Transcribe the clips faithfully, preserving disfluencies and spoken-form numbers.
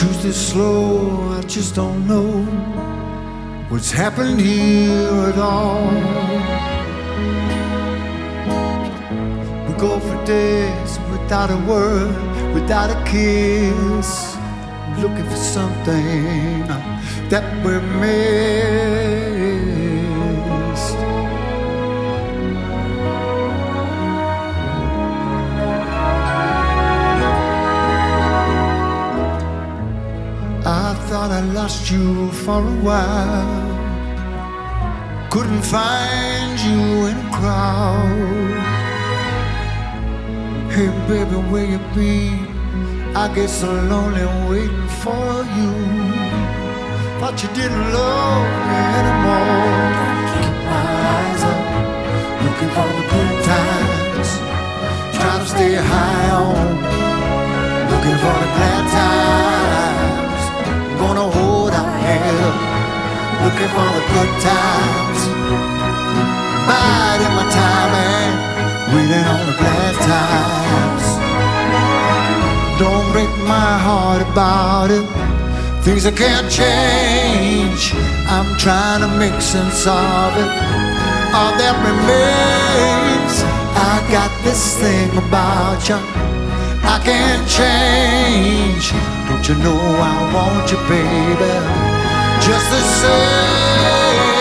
truth is slow, I just don't know what's happened here at all. We go for days without a word, without a kiss, looking for something that we missed. I thought I lost you for a while, couldn't find you in a crowd. Hey baby, where you be? I get so lonely waiting for you. Thought you didn't love me anymore. Keep my eyes up, looking for the good times, trying to stay high on, looking for the glad times. Gonna hold our head up, looking for the good times, biding my time and waiting on the glad times. Don't break my heart about it, things I can't change. I'm trying to make sense of it, all that remains. I got this thing about you I can't change. Don't you know I want you, baby, just the same.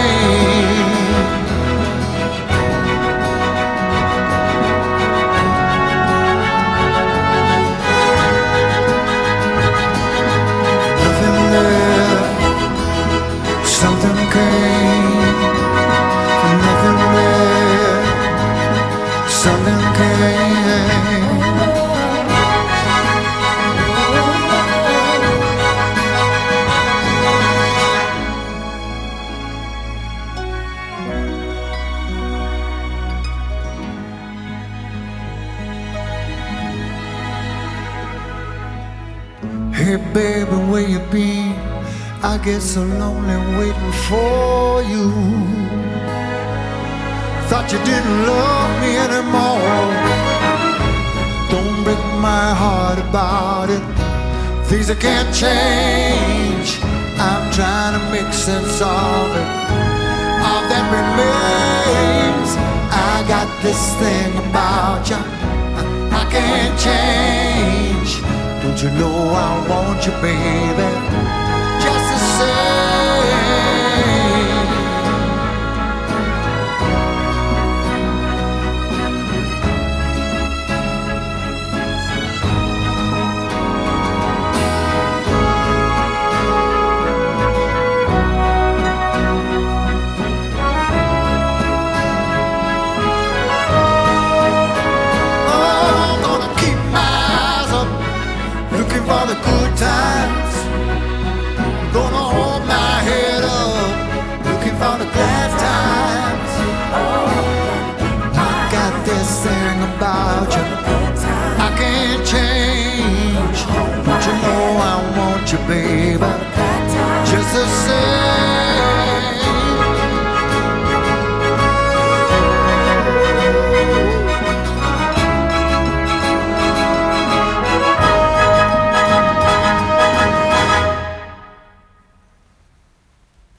Nothing there, something came. Nothing there, something came. Hey baby, where you been? I get so lonely waiting for you. Thought you didn't love me anymore. Don't break my heart about it, things I can't change. I'm trying to make sense of it, all that remains. I got this thing about you I can't change. Don't you know I want you, baby, just the same. For the good times, gonna hold my head up, looking for the glad times. I got this thing about you I can't change. Don't you know I want you, baby, just the same.